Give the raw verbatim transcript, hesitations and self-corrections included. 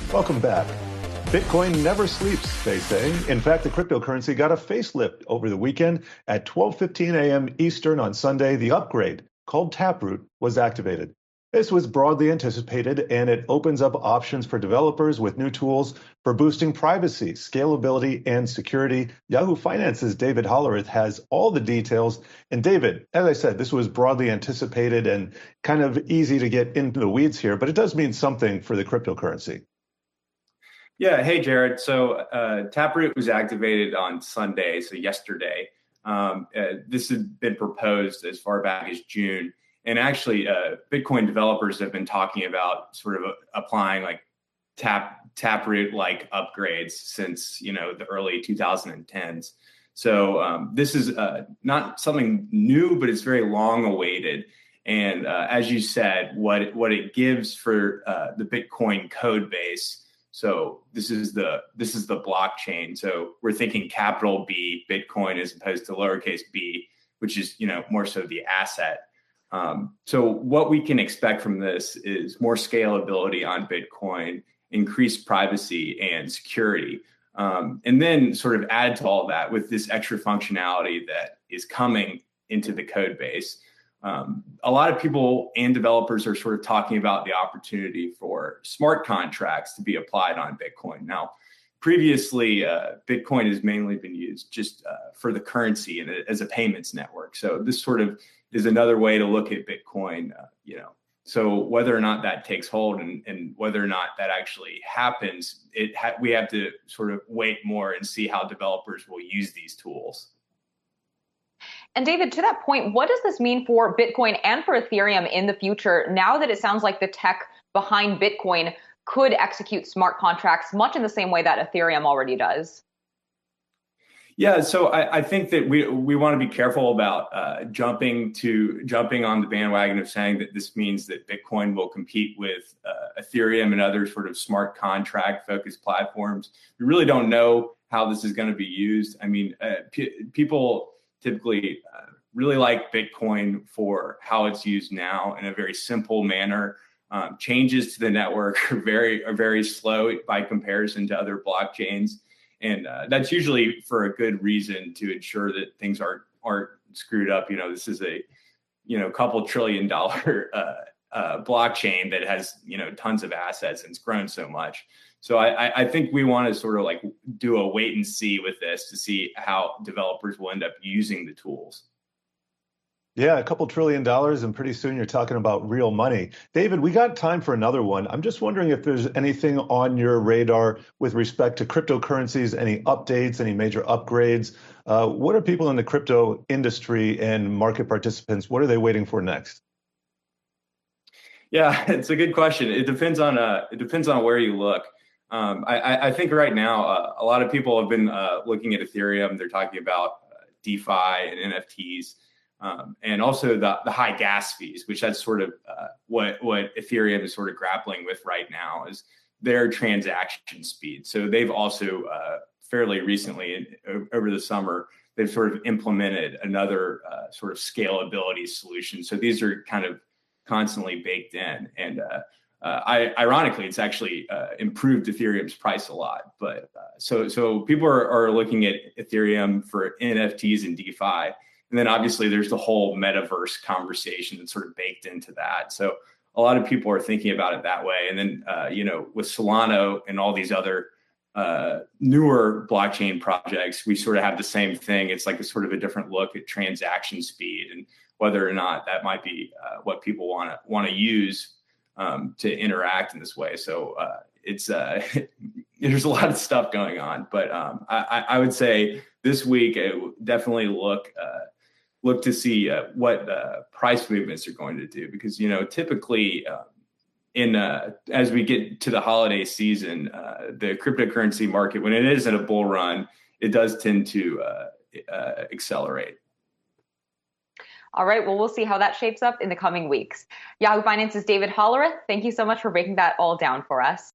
Welcome back. Bitcoin never sleeps, they say. In fact, the cryptocurrency got a facelift over the weekend. At twelve fifteen a.m. Eastern on Sunday, the upgrade, called Taproot, was activated. This was broadly anticipated, and it opens up options for developers with new tools for boosting privacy, scalability, and security. Yahoo Finance's David Hollerith has all the details. And David, as I said, this was broadly anticipated and kind of easy to get into the weeds here, but it does mean something for the cryptocurrency. Yeah, hey, Jared. So uh, Taproot was activated on Sunday, so yesterday. Um, uh, this had been proposed as far back as June. And actually, uh, Bitcoin developers have been talking about sort of applying like tap Taproot-like upgrades since, you know, the early two thousand tens. So um, this is uh, not something new, but it's very long awaited. And uh, as you said, what it, what it gives for uh, the Bitcoin code base. So this is the this is the blockchain. So we're thinking capital B Bitcoin as opposed to lowercase b, which is, you know, more so the asset. Um, so what we can expect from this is more scalability on Bitcoin, increased privacy and security, um, and then sort of add to all that with this extra functionality that is coming into the code base. Um, a lot of people and developers are sort of talking about the opportunity for smart contracts to be applied on Bitcoin. Now, previously, uh, Bitcoin has mainly been used just uh, for the currency and as a payments network. So this sort of is another way to look at Bitcoin, uh, you know. So whether or not that takes hold and, and whether or not that actually happens, it ha- we have to sort of wait more and see how developers will use these tools. And David, to that point, what does this mean for Bitcoin and for Ethereum in the future, now that it sounds like the tech behind Bitcoin could execute smart contracts much in the same way that Ethereum already does? Yeah, so I, I think that we we want to be careful about uh, jumping to jumping on the bandwagon of saying that this means that Bitcoin will compete with uh, Ethereum and other sort of smart contract focused platforms. We really don't know how this is going to be used. I mean, uh, p- people typically uh, really like Bitcoin for how it's used now in a very simple manner. Um, changes to the network are very are very slow by comparison to other blockchains. And uh, that's usually for a good reason, to ensure that things aren't aren't screwed up. You know, this is a, you know, couple trillion dollar uh, uh, blockchain that has, you know, tons of assets and it's grown so much. So I, I think we want to sort of like do a wait and see with this to see how developers will end up using the tools. Yeah, a couple trillion dollars, and pretty soon you're talking about real money. David, we got time for another one. I'm just wondering if there's anything on your radar with respect to cryptocurrencies, any updates, any major upgrades. Uh, what are people in the crypto industry and market participants, what are they waiting for next? Yeah, it's a good question. It depends on uh, it depends on where you look. Um, I, I think right now uh, a lot of people have been uh, looking at Ethereum. They're talking about uh, DeFi and N F Ts. Um, and also the, the high gas fees, which that's sort of uh, what, what Ethereum is sort of grappling with right now, is their transaction speed. So they've also uh, fairly recently, over the summer, they've sort of implemented another uh, sort of scalability solution. So these are kind of constantly baked in. And uh, uh, I, ironically, it's actually uh, improved Ethereum's price a lot. But uh, so, so people are, are looking at Ethereum for N F Ts and DeFi. And then obviously there's the whole metaverse conversation that's sort of baked into that. So a lot of people are thinking about it that way. And then, uh, you know, with Solana and all these other uh, newer blockchain projects, we sort of have the same thing. It's like a sort of a different look at transaction speed and whether or not that might be uh, what people want to want to use um, to interact in this way. So uh, it's uh, there's a lot of stuff going on. But um, I, I would say this week, it definitely look uh, look to see uh, what the price movements are going to do, because, you know, typically uh, in uh, as we get to the holiday season, uh, the cryptocurrency market, when it is in a bull run, it does tend to uh, uh, accelerate. All right. Well, we'll see how that shapes up in the coming weeks. Yahoo Finance's David Hollerith, thank you so much for breaking that all down for us.